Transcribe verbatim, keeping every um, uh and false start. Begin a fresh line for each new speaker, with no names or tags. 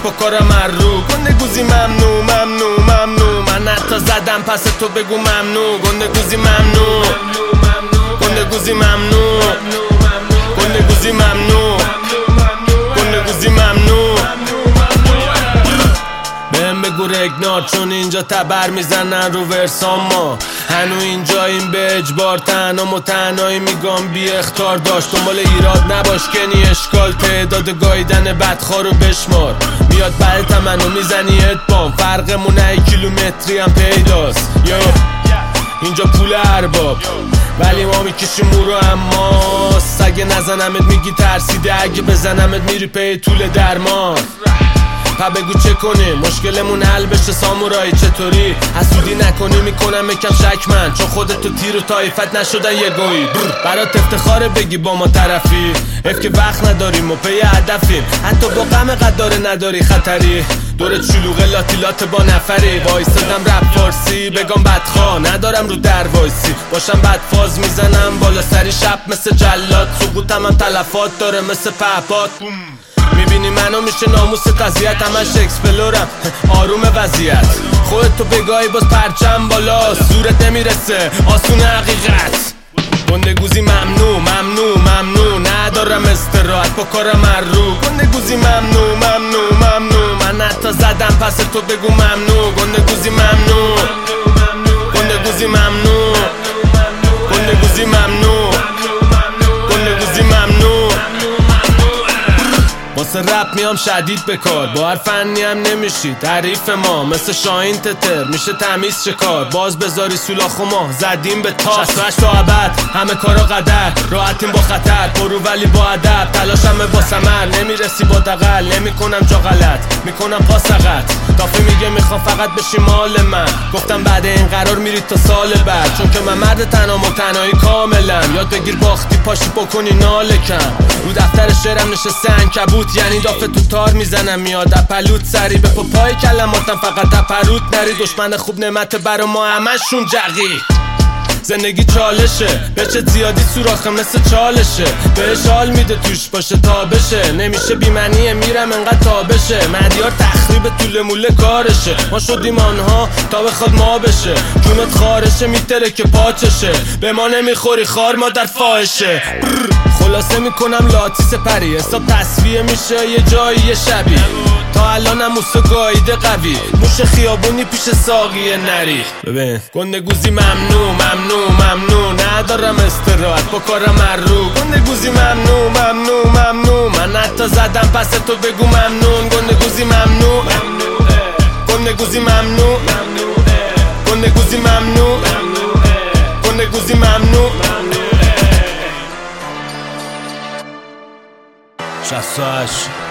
با کارم رو. گنده گوزی ممنوع ممنوع ممنوع، من حتی زدم پس تو بگو ممنوع. گنده گوزی ممنوع، گنده گوزی ممنوع، گنده گوزی ممنوع، گنده گوزی ممنوع. بهم بگو رگنار چون اینجا تبر میزنن رو ورسان، ما هنو اینجا این به اجبار تنها و تنهایی میگم بی اختار داشت. دنبال ایراد نباش کنی اشکال، تعداد گایدن بدخوارو بشمار. میاد برت منو میزنی ادبام، فرقمون ای کیلومتری هم پیداست. یا اینجا پول ارباب ولی ما میکشیم او رو، اما اگه نزنمت میگی ترسیده، اگه بزنمت میری پی طول درمان. پا بگو چه کنیم مشکلمون حل بشه سامورایی، چطوری حسودی نکنی میکنم یکم شک من، چون خودت تو تیر و طایفت نشدن یه گویی. برات افتخاره بگی با ما طرفی، اف که وقت نداریم و پی هدفیم، حتی با غم قداره نداری خطری. دورت شلوغه لاتیلات با نفری، وایستادم رپ فارسی بگم بدخواه، ندارم رو در وایسی باشم بدفاز میزنم بالا سری شب مثل جلاد، سقوطم هم تلفات داره مثل پهپاد. میبینی منو میشه ناموس قضیت، همش اکسپلورم آروم وضعیت. خودتو بگاهی باز پرچم بالا، زورت نمیرسه آسون حقیقت. گنده گوزی ممنوع ممنوع ممنوع، ندارم استراحت با کارم رو. گنده گوزی ممنوع ممنوع ممنوع، من حتی زدم پس تو بگو ممنوع. گنده گوزی ممنوع، گنده گوزی ممنوع، گنده گوزی ممنوع، گنده گوزی ممنوع. واسه رپ میام شدید بکار، با هر فنی هم نمیشی تعریف ما، مثل شاهین تتر میشه تمیز شکار. باز بذاری سولاخ و ما زدیم به تاس، شصت و هشت تا ابد همه کارا قدر، راحتیم با خطر برو ولی با ادب. تلاشم با ثمر نمیرسی با دغل، نمیکنم جا غلط میکنم پاسقت. دافه میگه میخوام فقط بشی مال من، گفتم بعد این قرار میری تا سال بعد، چون که من مرد تنها و تنهایی کاملم. یاد بگیر باختی پاشی بکنی نالکم، رو دفتر شعرم نشسته عنکبوت، یعنی دافه تو تار میزنم میاد اپلوت. سری به پای کلماتم فقط اپروت نری، دشمن خوب نعمت برا ما همشون جقی. زندگی چالشه به چه زیادی سوراخه مثل چالشه، بهش حال میده توش باشه تا بشه، نمیشه بیمنیه میرم انقدر تا بشه. مدیار تخریب طول موله کارشه، ما شدیم آنها تا بخواد ما بشه. جونت خارشه میتره که پاچشه، به ما نمیخوری خار ما در فاحشه. خلاصه میکنم لاتیس پری، حساب تصویه میشه یه جایی یه شبی. تا الانم موسو گایده قوی، موش خیابونی پیش ساقی نری. ببین گنده گوزی ممنوع ممنوع ممنوع، ندارم استراحت با کارم رو. گنده گوزی ممنوع ممنوع ممنوع، من حتی زدم پس تو بگو ممنون. گنده گوزی ممنوع، گنده گوزی ممنوع، گنده گوزی ممنوع، گنده گوزی ممنوع. شصت و هشت